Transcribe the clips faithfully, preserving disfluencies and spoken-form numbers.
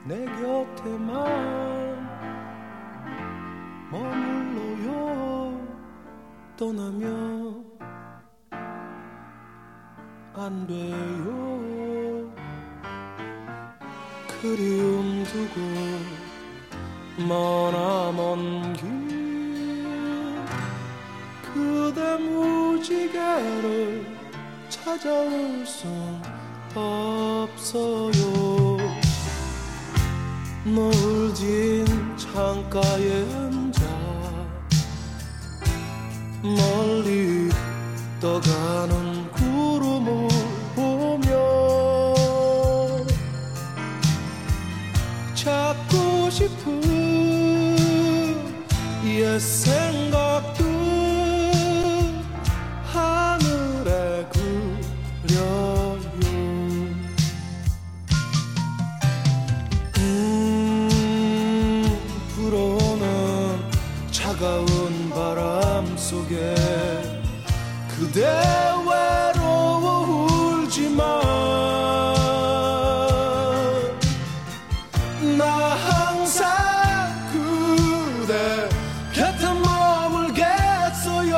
내 곁에만 머물러요. 떠나면 안 돼요. 그리움 두고 머나먼 길 그대 무지개를 찾아올 순 없어요. 노을 진 창가에 앉아 멀리 떠가는 구름을 보며 찾고 싶은 옛 생각들 하늘에 그려요. 음 불어오는 차가운 바람 속에 그대 외로워 울지마. 나 항상 그대 곁에 머물겠어요.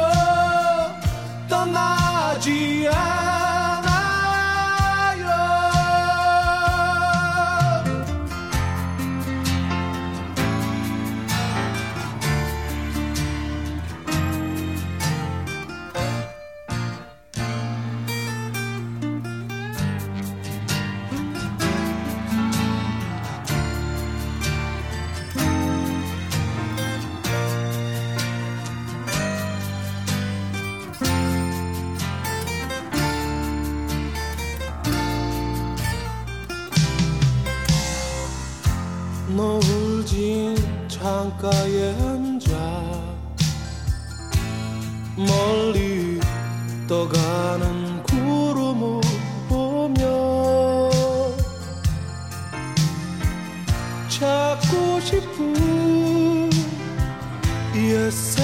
떠나지 않아요. 노을 진 창가에 앉아 멀리 떠가는 구름을 보며 찾고 싶은 옛